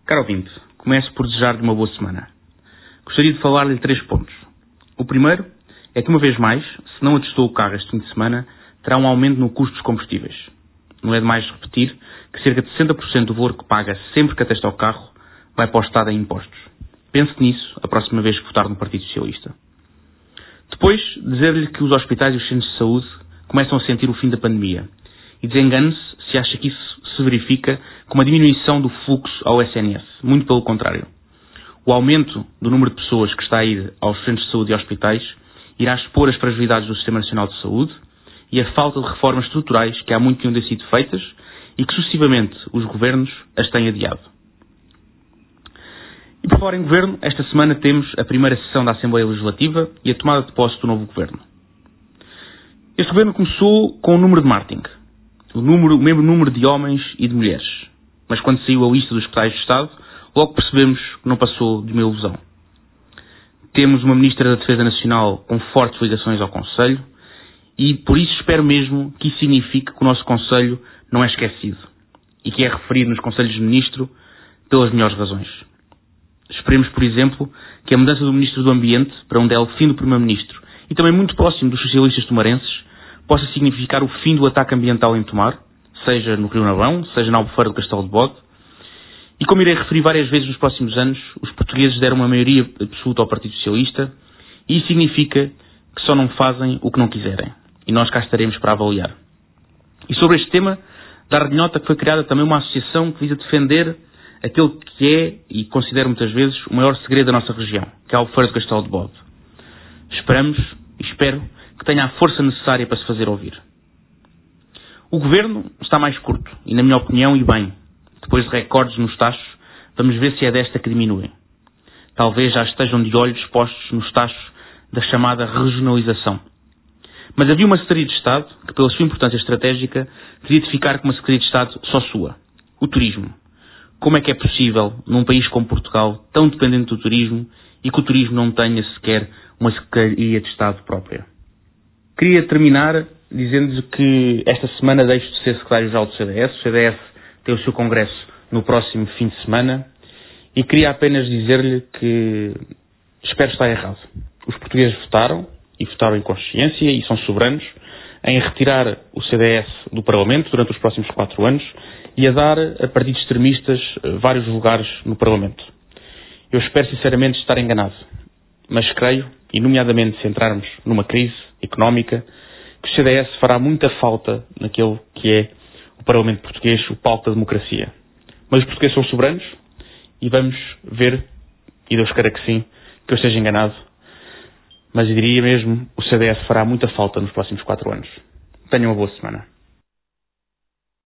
Caro ouvinte, começo por desejar-lhe uma boa semana. Gostaria de falar-lhe de 3 pontos. O primeiro é que, uma vez mais, se não atestou o carro este fim de semana, terá um aumento no custo dos combustíveis. Não é demais repetir que cerca de 60% do valor que paga sempre que atesta o carro vai para o Estado em impostos. Pense nisso a próxima vez que votar no Partido Socialista. Depois, dizer-lhe que os hospitais e os centros de saúde começam a sentir o fim da pandemia. E desengane-se se acha que isso se verifica com uma diminuição do fluxo ao SNS. Muito pelo contrário. O aumento do número de pessoas que está a ir aos centros de saúde e hospitais irá expor as fragilidades do Sistema Nacional de Saúde e a falta de reformas estruturais que há muito tinham de ter sido feitas e que sucessivamente os governos as têm adiado. E por falar em governo, esta semana temos a primeira sessão da Assembleia Legislativa e a tomada de posse do novo governo. Este governo começou com o número de marketing, o mesmo número de homens e de mulheres. Mas quando saiu a lista dos secretários de Estado, logo percebemos que não passou de uma ilusão. Temos uma Ministra da Defesa Nacional com fortes ligações ao Conselho e por isso espero mesmo que isso signifique que o nosso Conselho não é esquecido e que é referido nos Conselhos de Ministro pelas melhores razões. Esperemos, por exemplo, que a mudança do Ministro do Ambiente para um fim do Primeiro-Ministro e também muito próximo dos socialistas tomarenses possa significar o fim do ataque ambiental em Tomar, seja no Rio Navão, seja na Albufeira do Castelo de Bode. E como irei referir várias vezes nos próximos anos, os portugueses deram uma maioria absoluta ao Partido Socialista e isso significa que só não fazem o que não quiserem. E nós cá estaremos para avaliar. E sobre este tema, dar-lhe nota que foi criada também uma associação que visa defender aquele que é, e considero muitas vezes, o maior segredo da nossa região, que é a Albufeira do Castelo de Bode. Esperamos e espero que tenha a força necessária para se fazer ouvir. O governo está mais curto, e na minha opinião, e bem. Depois de recordes nos tachos, vamos ver se é desta que diminuem. Talvez já estejam de olhos postos nos tachos da chamada regionalização. Mas havia uma Secretaria de Estado que, pela sua importância estratégica, teria de ficar com uma Secretaria de Estado só sua. O turismo. Como é que é possível, num país como Portugal, tão dependente do turismo, e que o turismo não tenha sequer uma Secretaria de Estado própria? Queria terminar dizendo-lhe que esta semana deixo de ser secretário-geral do CDS. O CDS tem o seu congresso no próximo fim de semana e queria apenas dizer-lhe que espero estar errado. Os portugueses votaram, e votaram em consciência, e são soberanos, em retirar o CDS do Parlamento durante os próximos 4 anos e a dar a partidos extremistas vários lugares no Parlamento. Eu espero sinceramente estar enganado, mas creio, e nomeadamente se entrarmos numa crise económica, que o CDS fará muita falta naquele que é o Parlamento português, o palco da democracia. Mas os portugueses são soberanos e vamos ver, e Deus queira que sim, que eu esteja enganado, mas eu diria mesmo, o CDS fará muita falta nos próximos 4 anos. Tenham uma boa semana.